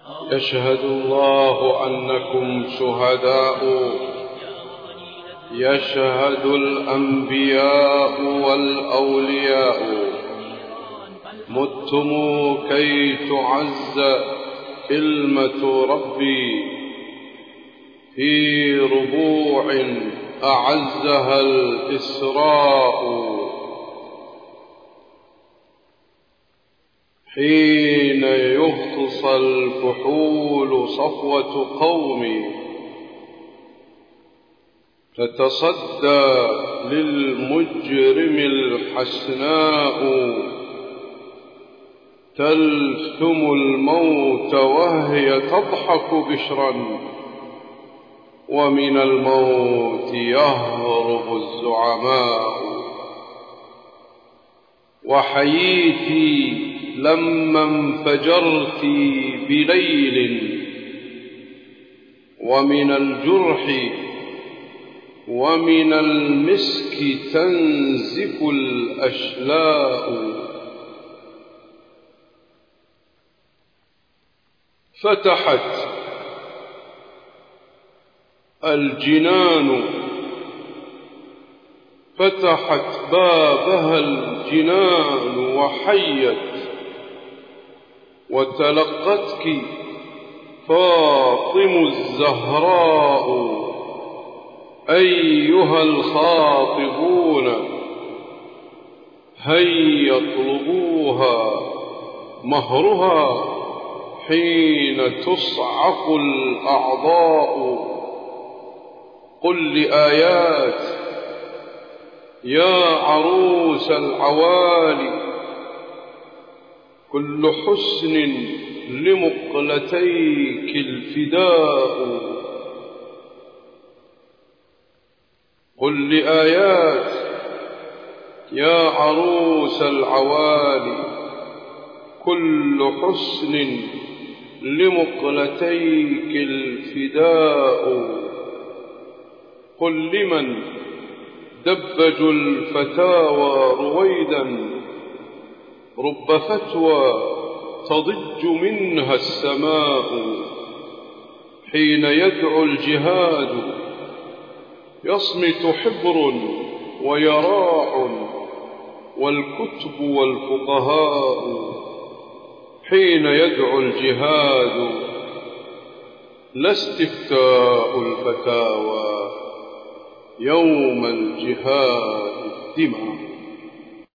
يشهد الله أنكم شهداء، يشهد الأنبياء والأولياء. متم كي تعز كلمة ربي في ربوع أعزها الإسراء. حين يغتص الفحول صفوة قوم تتصدى للمجرم الحسناء، تلثم الموت وهي تضحك بشرا، ومن الموت يهرب الزعماء. وحييتي لما انفجرت بليل، ومن الجرح ومن المسك تنزف الأشلاء. فتحت الجنان، فتحت بابها الجنان وحيت، وتلقتك فاطم الزهراء. أيها الخاطبون هيا اطلبوها، مهرها حين تصعق الأعضاء. قل لآيات يا عروس العوالي، كل حسن لمقلتيك الفداء. قل لآيات يا عروس العوالي، كل حسن لمقلتيك الفداء. قل لمن دبج الفتاوى رويدا، رب فتوى تضج منها السماء. حين يدعو الجهاد يصمت حبر ويراع، والكتب والفقهاء. حين يدعو الجهاد لا استفتاء الفتاوى، يوم الجهاد الدماء.